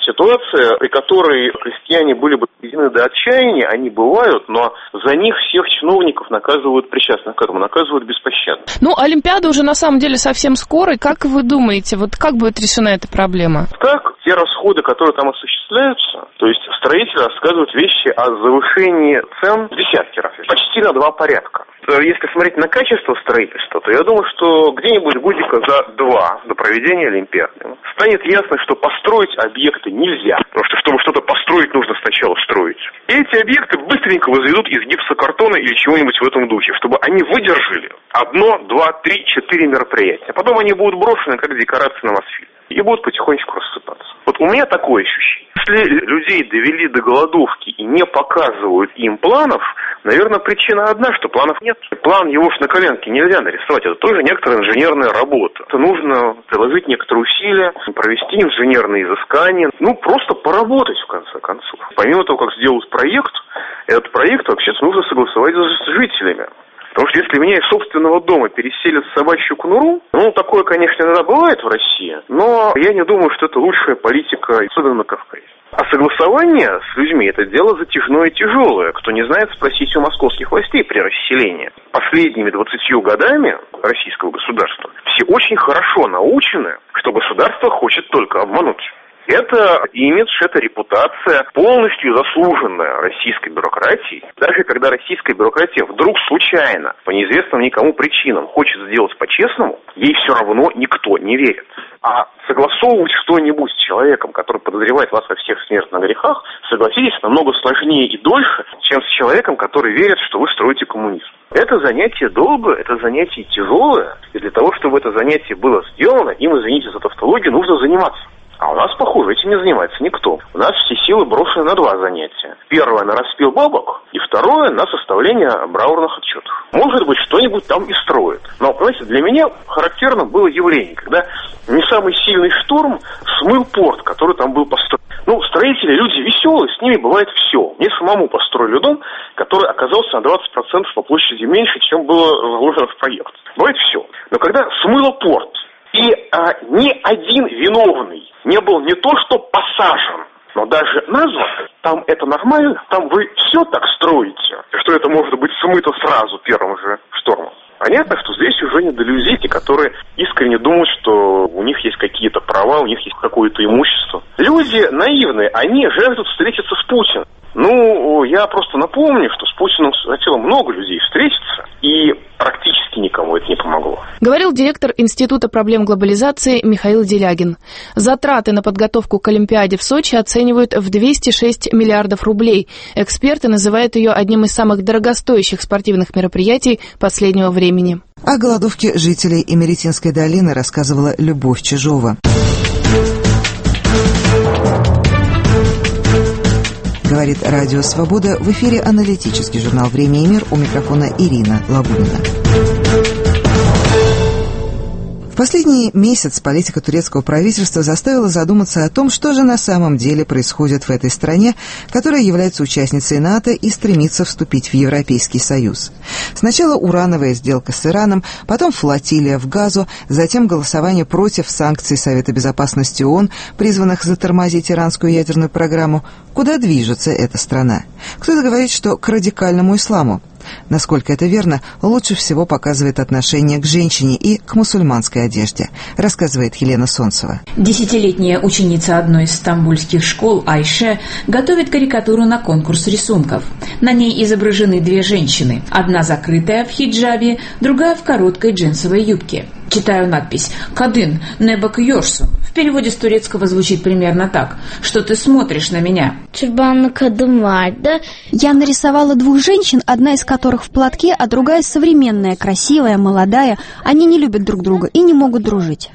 Ситуация, при которой крестьяне были бы доведены до отчаяния, они бывают, но за них всех чиновников наказывают, причастных к этому, наказывают беспощадно. Ну, Олимпиада уже на самом деле совсем скоро, и как вы думаете, вот как будет решена эта проблема? Так, те расходы, которые там осуществляются, то есть строители рассказывают вещи о завышении цен в десятки раз, почти на 2 порядка. Если смотреть на качество строительства, то я думаю, что где-нибудь годика за 2 до проведения Олимпиады станет ясно, что построить объекты нельзя. Потому что, чтобы что-то построить, нужно сначала строить. И эти объекты быстренько возведут из гипсокартона или чего-нибудь в этом духе, чтобы они выдержали 1, 2, 3, 4 мероприятия. Потом они будут брошены как декорации на Мосфильме и будут потихонечку рассыпаться. Вот у меня такое ощущение. Если людей довели до голодовки и не показывают им планов, наверное, причина одна, что планов нет. План его ж на коленке нельзя нарисовать. Это тоже некоторая инженерная работа. Это нужно приложить некоторые усилия, провести инженерные изыскания, просто поработать в конце концов. Помимо того, как сделать проект, этот проект вообще нужно согласовать с жителями. Потому что если меня из собственного дома переселят в собачью конуру, такое, конечно, иногда бывает в России, но я не думаю, что это лучшая политика, особенно на Кавказе. А согласование с людьми – это дело затяжное и тяжелое. Кто не знает, спросите у московских властей при расселении. Последними 20 годами российского государства все очень хорошо научены, что государство хочет только обмануть. Это имидж, это репутация, полностью заслуженная российской бюрократией. Даже когда российская бюрократия вдруг случайно, по неизвестным никому причинам, хочет сделать по-честному, ей все равно никто не верит. А согласовывать что-нибудь с человеком, который подозревает вас во всех смертных грехах, согласитесь, намного сложнее и дольше, чем с человеком, который верит, что вы строите коммунизм. Это занятие долгое, это занятие тяжелое, и для того, чтобы это занятие было сделано, им, извините за тавтологию, нужно заниматься. А у нас, похоже, этим не занимается никто. У нас все силы брошены на 2 занятия. Первое на распил бабок, и второе на составление браурных отчетов. Может быть, что-нибудь там и строят. Но, понимаете, для меня характерным было явление, когда не самый сильный шторм смыл порт, который там был построен. Строители люди веселые, с ними бывает все. Мне самому построили дом, который оказался на 20% по площади меньше, чем было заложено в проект. Бывает все. Но когда смыло порт, и ни один виновный не был не то что посажен, но даже назван, там это нормально, там вы все так строите, что это может быть смыто сразу первым же штормом. Понятно, что здесь уже не недолюдики, которые искренне думают, что у них есть какие-то права, у них есть какое-то имущество. Люди наивные, они жаждут встретиться с Путиным. Я просто напомню, что с Путиным хотело много людей встретиться, и практически никому это не помогло. Говорил директор Института проблем глобализации Михаил Делягин. Затраты на подготовку к Олимпиаде в Сочи оценивают в 206 миллиардов рублей. Эксперты называют ее одним из самых дорогостоящих спортивных мероприятий последнего времени. О голодовке жителей Имеретинской долины рассказывала Любовь Чижова. Говорит Радио Свобода. В эфире аналитический журнал «Время и мир». У микрофона Ирина Лабунина. В последний месяц политика турецкого правительства заставила задуматься о том, что же на самом деле происходит в этой стране, которая является участницей НАТО и стремится вступить в Европейский Союз. Сначала урановая сделка с Ираном, потом флотилия в Газу, затем голосование против санкций Совета Безопасности ООН, призванных затормозить иранскую ядерную программу. Куда движется эта страна? Кто-то говорит, что к радикальному исламу. Насколько это верно, лучше всего показывает отношение к женщине и к мусульманской одежде, рассказывает Елена Солнцева. 10-летняя ученица одной из стамбульских школ Айше готовит карикатуру на конкурс рисунков. На ней изображены 2 женщины. Одна закрытая в хиджабе, другая в короткой джинсовой юбке. Читаю надпись «Кадын, не bakıyorsun». В переводе с турецкого звучит примерно так: «Что ты смотришь на меня?» Я нарисовала 2 женщин, одна из которых в платке, а другая современная, красивая, молодая. Они не любят друг друга и не могут дружить.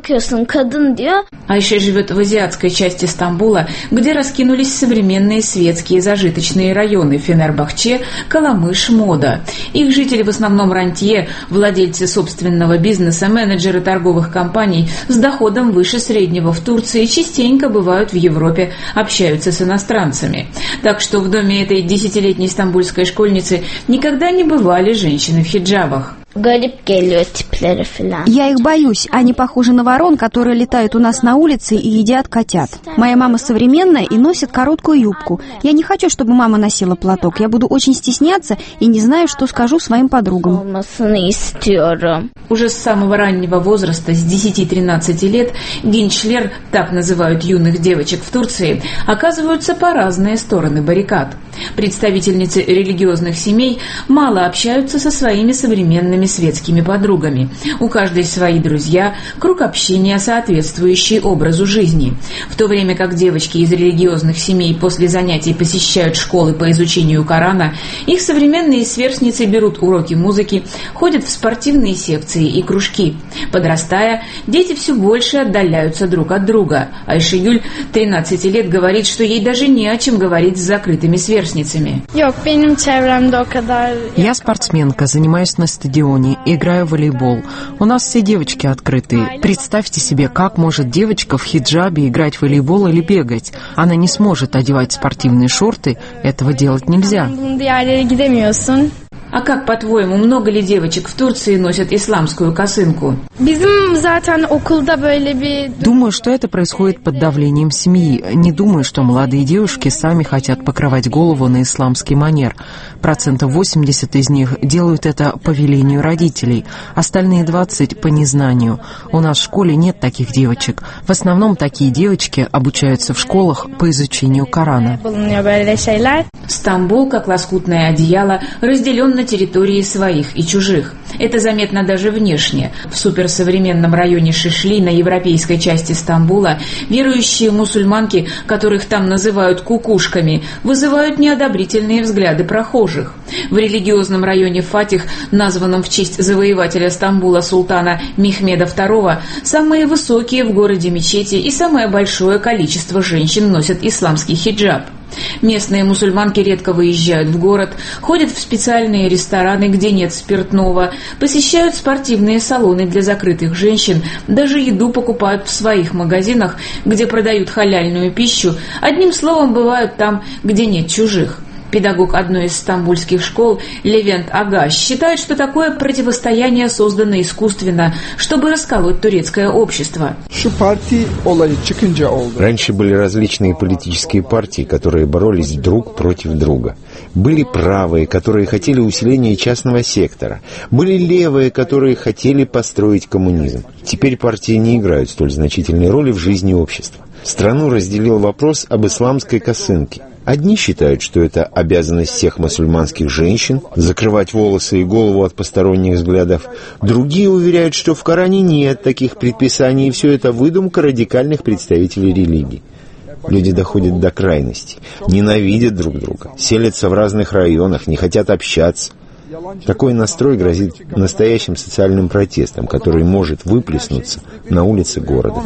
Айше живет в азиатской части Стамбула, где раскинулись современные светские зажиточные районы Фенербахче, Каламыш, Мода. Их жители в основном рантье, владельцы собственного бизнеса, менеджеры торговых компаний с доходом выше среднего в Турции частенько бывают в Европе, общаются с иностранцами. Так что в доме этой 10-летней стамбульской школьницы никогда не бывали женщины в хиджабах. Я их боюсь. Они похожи на ворон, которые летают у нас на улице и едят котят. Моя мама современная и носит короткую юбку. Я не хочу, чтобы мама носила платок. Я буду очень стесняться и не знаю, что скажу своим подругам. Уже с самого раннего возраста, с 10-13 лет, генчлер, так называют юных девочек в Турции, оказываются по разные стороны баррикад. Представительницы религиозных семей мало общаются со своими современными светскими подругами. У каждой свои друзья, круг общения, соответствующий образу жизни. В то время как девочки из религиозных семей после занятий посещают школы по изучению Корана, их современные сверстницы берут уроки музыки, ходят в спортивные секции и кружки. Подрастая, дети все больше отдаляются друг от друга. Айшегюль, 13 лет, говорит, что ей даже не о чем говорить с закрытыми сверстницами. Я спортсменка, занимаюсь на стадионе, играю в волейбол. У нас все девочки открытые. Представьте себе, как может девочка в хиджабе играть в волейбол или бегать. Она не сможет одевать спортивные шорты, этого делать нельзя. А как, по-твоему, много ли девочек в Турции носят исламскую косынку? Думаю, что это происходит под давлением семьи. Не думаю, что молодые девушки сами хотят покрывать голову на исламский манер. 80% из них делают это по велению родителей, остальные 20% по незнанию. У нас в школе нет таких девочек. В основном такие девочки обучаются в школах по изучению Корана. Стамбул, как лоскутное одеяло, разделен на территории своих и чужих. Это заметно даже внешне. В суперсовременном районе Шишли, на европейской части Стамбула, верующие мусульманки, которых там называют кукушками, вызывают неодобрительные взгляды прохожих. В религиозном районе Фатих, названном в честь завоевателя Стамбула султана Мехмеда II, самые высокие в городе мечети и самое большое количество женщин носят исламский хиджаб. Местные мусульманки редко выезжают в город, ходят в специальные рестораны, где нет спиртного, посещают спортивные салоны для закрытых женщин, даже еду покупают в своих магазинах, где продают халяльную пищу, одним словом, бывают там, где нет чужих. Педагог одной из стамбульских школ Левент Агаш считает, что такое противостояние создано искусственно, чтобы расколоть турецкое общество. Раньше были различные политические партии, которые боролись друг против друга. Были правые, которые хотели усиления частного сектора. Были левые, которые хотели построить коммунизм. Теперь партии не играют столь значительной роли в жизни общества. Страну разделил вопрос об исламской косынке. Одни считают, что это обязанность всех мусульманских женщин закрывать волосы и голову от посторонних взглядов. Другие уверяют, что в Коране нет таких предписаний, и все это выдумка радикальных представителей религии. Люди доходят до крайности, ненавидят друг друга, селятся в разных районах, не хотят общаться. Такой настрой грозит настоящим социальным протестом, который может выплеснуться на улицы города.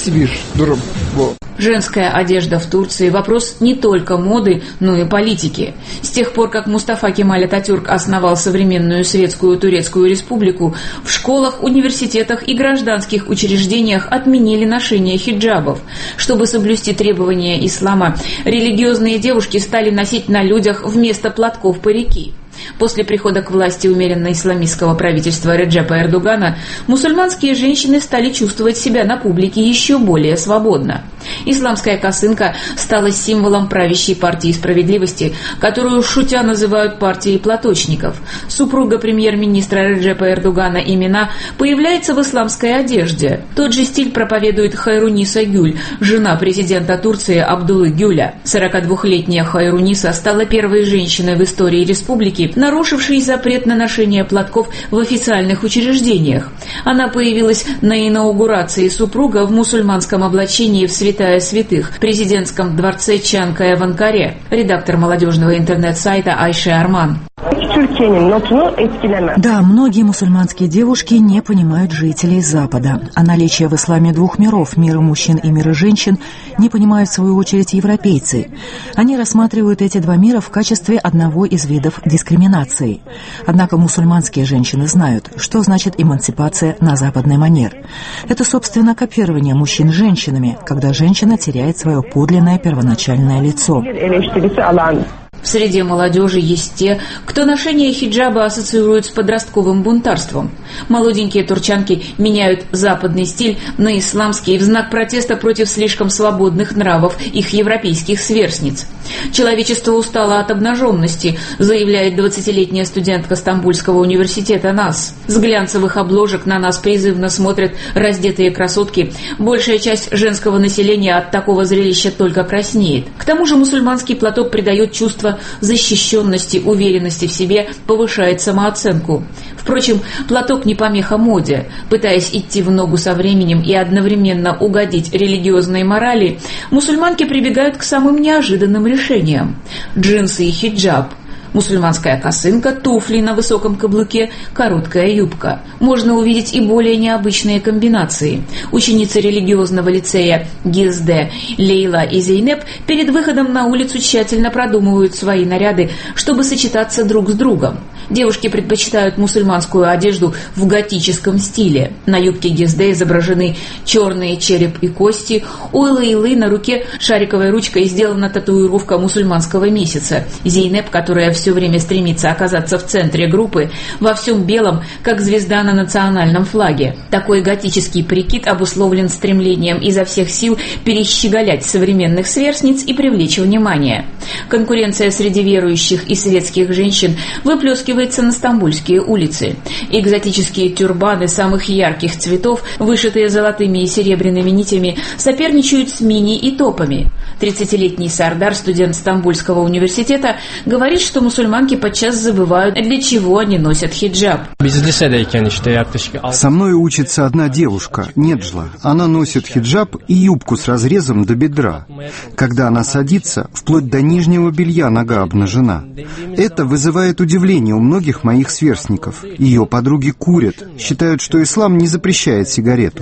Женская одежда в Турции – вопрос не только моды, но и политики. С тех пор, как Мустафа Кемаль Ататюрк основал современную светскую Турецкую республику, в школах, университетах и гражданских учреждениях отменили ношение хиджабов. Чтобы соблюсти требования ислама, религиозные девушки стали носить на людях вместо платков парики. После прихода к власти умеренно-исламистского правительства Реджепа Эрдогана мусульманские женщины стали чувствовать себя на публике еще более свободно. Исламская косынка стала символом правящей партии справедливости, которую шутя называют партией платочников. Супруга премьер-министра Реджепа Эрдогана Имина появляется в исламской одежде. Тот же стиль проповедует Хайруниса Гюль, жена президента Турции Абдуллы Гюля. 42-летняя Хайруниса стала первой женщиной в истории республики, нарушивший запрет на ношение платков в официальных учреждениях. Она появилась на инаугурации супруга в мусульманском облачении в святая святых, в президентском дворце Чанкая в Анкаре. Редактор молодежного интернет-сайта Айше Арман. Да, многие мусульманские девушки не понимают жителей Запада. А наличие в исламе двух миров, мира мужчин и мира женщин, не понимают в свою очередь европейцы. Они рассматривают эти два мира в качестве одного из видов дискриминации. Однако мусульманские женщины знают, что значит эмансипация на западный манер. Это, собственно, копирование мужчин женщинами, когда женщина теряет свое подлинное первоначальное лицо. В среде молодежи есть те, кто ношение хиджаба ассоциирует с подростковым бунтарством. Молоденькие турчанки меняют западный стиль на исламский в знак протеста против слишком свободных нравов их европейских сверстниц. «Человечество устало от обнаженности», заявляет 20-летняя студентка Стамбульского университета НАС. С глянцевых обложек на нас призывно смотрят раздетые красотки. Большая часть женского населения от такого зрелища только краснеет. К тому же мусульманский платок придает чувство защищенности, уверенности в себе, повышает самооценку. Впрочем, платок не помеха моде. Пытаясь идти в ногу со временем и одновременно угодить религиозной морали, мусульманки прибегают к самым неожиданным решениям. Джинсы и хиджаб, мусульманская косынка, туфли на высоком каблуке, короткая юбка. Можно увидеть и более необычные комбинации. Ученицы религиозного лицея Гизде, Лейла и Зейнеп перед выходом на улицу тщательно продумывают свои наряды, чтобы сочетаться друг с другом. Девушки предпочитают мусульманскую одежду в готическом стиле. На юбке Гизде изображены черные череп и кости. У Лейлы на руке шариковой ручкой сделана татуировка мусульманского месяца. Зейнеп, которая все время стремится оказаться в центре группы, во всем белом, как звезда на национальном флаге. Такой готический прикид обусловлен стремлением изо всех сил перещеголять современных сверстниц и привлечь внимание. Конкуренция среди верующих и светских женщин выплескивается на стамбульские улицы. Экзотические тюрбаны самых ярких цветов, вышитые золотыми и серебряными нитями, соперничают с мини и топами. 30-летний Сардар, студент Стамбульского университета, говорит, что мусульманки подчас забывают, для чего они носят хиджаб. Со мной учится одна девушка, Неджла. Она носит хиджаб и юбку с разрезом до бедра. Когда она садится, вплоть до нижнего белья нога обнажена. Это вызывает удивление у многих моих сверстников. Ее подруги курят, считают, что ислам не запрещает сигарету.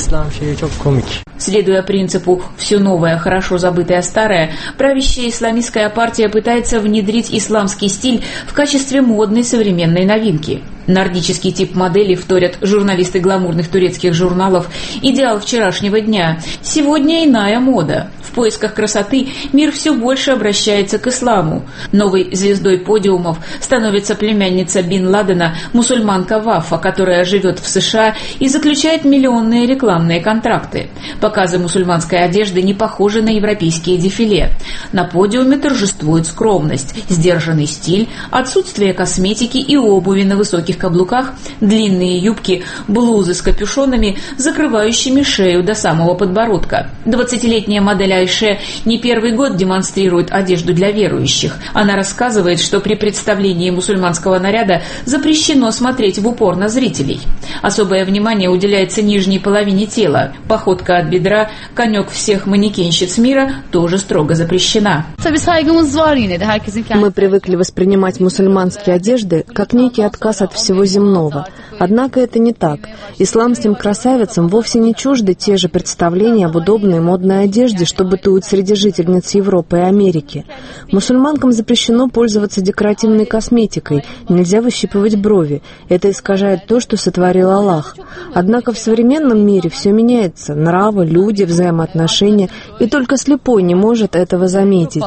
Следуя принципу «все новое, хорошо забытое старое», правящая исламистская партия пытается внедрить исламский стиль в качестве модной современной новинки. Нордический тип модели вторят журналисты гламурных турецких журналов «Идеал вчерашнего дня». Сегодня иная мода. В поисках красоты мир все больше обращается к исламу. Новой звездой подиумов становится племянница Бин Ладена, мусульманка Вафа, которая живет в США и заключает миллионные рекламные контракты. Показы мусульманской одежды не похожи на европейские дефиле. На подиуме торжествует скромность, сдержанный стиль, отсутствие косметики и обуви на высоких каблуках, длинные юбки, блузы с капюшонами, закрывающими шею до самого подбородка. 20-летняя модель Айше не первый год демонстрирует одежду для верующих. Она рассказывает, что при представлении мусульманского наряда запрещено смотреть в упор на зрителей. Особое внимание уделяется нижней половине тела. Походка от бедра, конек всех манекенщиц мира, тоже строго запрещена. Мы привыкли воспринимать мусульманские одежды как некий отказ от всего земного. Однако это не так. Исламским красавицам вовсе не чужды те же представления об удобной модной одежде, что бытуют среди жительниц Европы и Америки. Мусульманкам запрещено пользоваться декоративной косметикой, нельзя выщипывать брови. Это искажает то, что сотворил Аллах. Однако в современном мире все меняется. Нравы, люди, взаимоотношения. И только слепой не может этого заметить.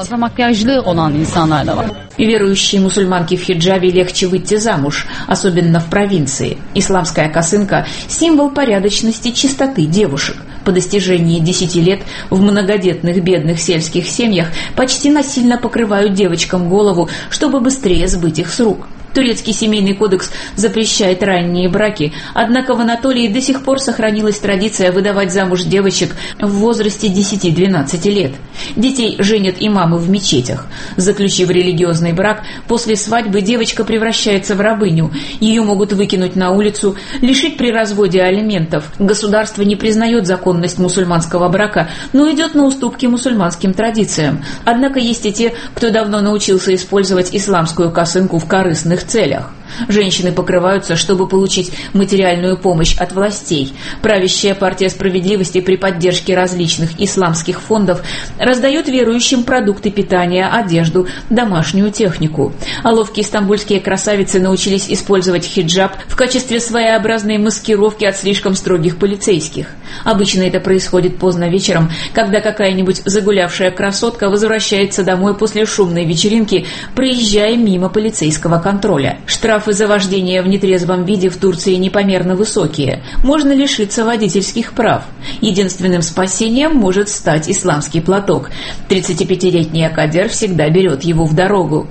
Верующие мусульманки в хиджабе легче выйти замуж, особенно в провинции. Исламская косынка – символ порядочности, чистоты девушек. По достижении 10 лет в многодетных бедных сельских семьях почти насильно покрывают девочкам голову, чтобы быстрее сбыть их с рук. Турецкий семейный кодекс запрещает ранние браки, однако в Анатолии до сих пор сохранилась традиция выдавать замуж девочек в возрасте 10-12 лет. Детей женят имамы в мечетях. Заключив религиозный брак, после свадьбы девочка превращается в рабыню. Ее могут выкинуть на улицу, лишить при разводе алиментов. Государство не признает законность мусульманского брака, но идет на уступки мусульманским традициям. Однако есть и те, кто давно научился использовать исламскую косынку в корыстных целях. Женщины покрываются, чтобы получить материальную помощь от властей. Правящая партия справедливости при поддержке различных исламских фондов раздает верующим продукты питания, одежду, домашнюю технику. А ловкие стамбульские красавицы научились использовать хиджаб в качестве своеобразной маскировки от слишком строгих полицейских. Обычно это происходит поздно вечером, когда какая-нибудь загулявшая красотка возвращается домой после шумной вечеринки, проезжая мимо полицейского контроля. Штрафы за вождение в нетрезвом виде в Турции непомерно высокие. Можно лишиться водительских прав. Единственным спасением может стать исламский платок. 35-летняя Кадер всегда берет его в дорогу.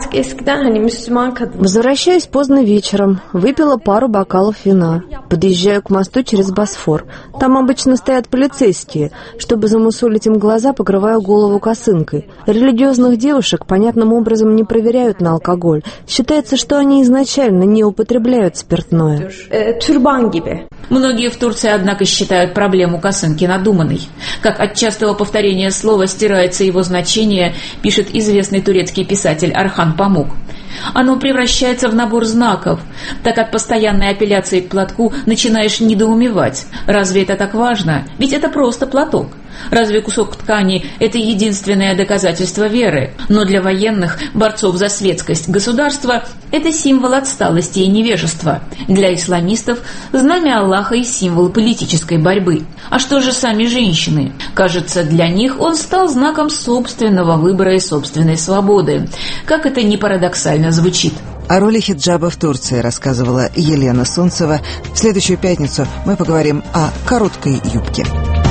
Возвращаюсь поздно вечером. Выпила пару бокалов вина. Подъезжаю к мосту через Босфор. Там обычно стоят полицейские. Чтобы замусолить им глаза, покрываю голову косынкой. Религиозных девушек понятным образом не проверяют на алкоголь. Считается, что они изначально не употребляют спиртное. Многие в Турции, однако, считают проблему косынки надуманной. Как от частого повторения слова стирается его значение, пишет известный турецкий писатель Архан Памук. Оно превращается в набор знаков. Так от постоянной апелляции к платку начинаешь недоумевать. Разве это так важно? Ведь это просто платок. Разве кусок ткани – это единственное доказательство веры? Но для военных, борцов за светскость государства, это символ отсталости и невежества. Для исламистов – знамя Аллаха и символ политической борьбы. А что же сами женщины? Кажется, для них он стал знаком собственного выбора и собственной свободы. Как это ни парадоксально звучит. О роли хиджаба в Турции рассказывала Елена Сунцева. В следующую пятницу мы поговорим о короткой юбке.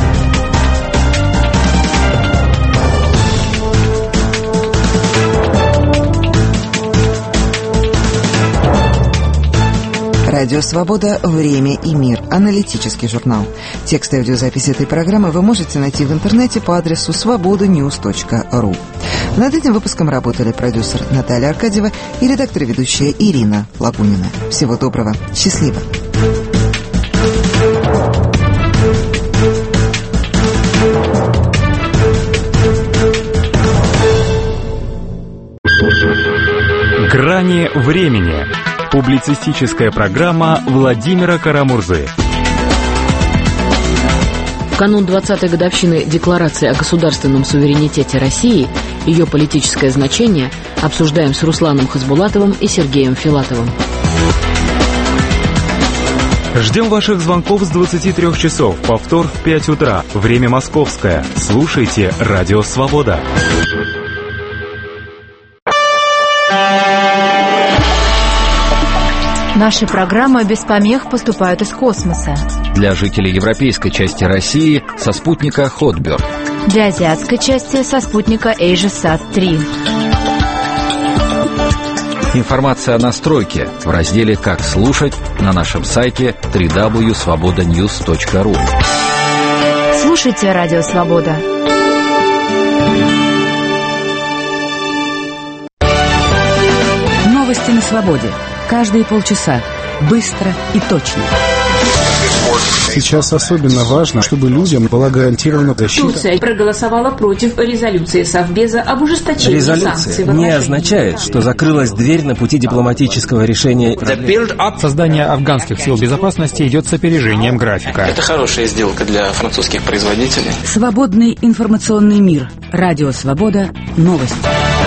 Радио «Свобода. Время и мир». Аналитический журнал. Текст и аудиозапись этой программы вы можете найти в интернете по адресу svobodanews.ru. Над этим выпуском работали продюсер Наталья Аркадьева и редактор-ведущая Ирина Лагунина. Всего доброго. Счастливо. «Грани времени». Публицистическая программа Владимира Карамурзы. В канун 20-й годовщины Декларации о государственном суверенитете России, ее политическое значение, обсуждаем с Русланом Хасбулатовым и Сергеем Филатовым. Ждем ваших звонков с 23 часов. Повтор в 5 утра. Время московское. Слушайте «Радио Свобода». Наши программы без помех поступают из космоса. Для жителей европейской части России со спутника Хотберг. Для азиатской части со спутника AsiaSat-3. Информация о настройке в разделе «Как слушать» на нашем сайте www.svobodanews.ru. Слушайте «Радио Свобода». Новости на свободе. Каждые полчаса. Быстро и точно. Сейчас особенно важно, чтобы людям была гарантирована защита. Турция проголосовала против резолюции Совбеза об ужесточении санкций. Резолюция не означает, что закрылась дверь на пути дипломатического решения. Создание афганских сил безопасности идет с опережением графика. Это хорошая сделка для французских производителей. Свободный информационный мир. Радио Свобода. Новости.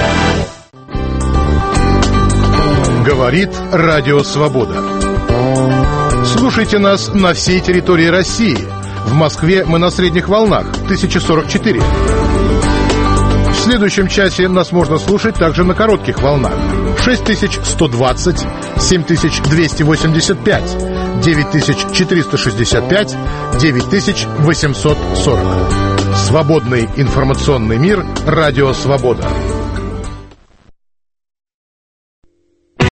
Говорит Радио Свобода. Слушайте нас на всей территории России. В Москве мы на средних волнах 1044. В следующем часе нас можно слушать также на коротких волнах 6120, 7285, 9465, 9840. Свободный информационный мир. Радио Свобода.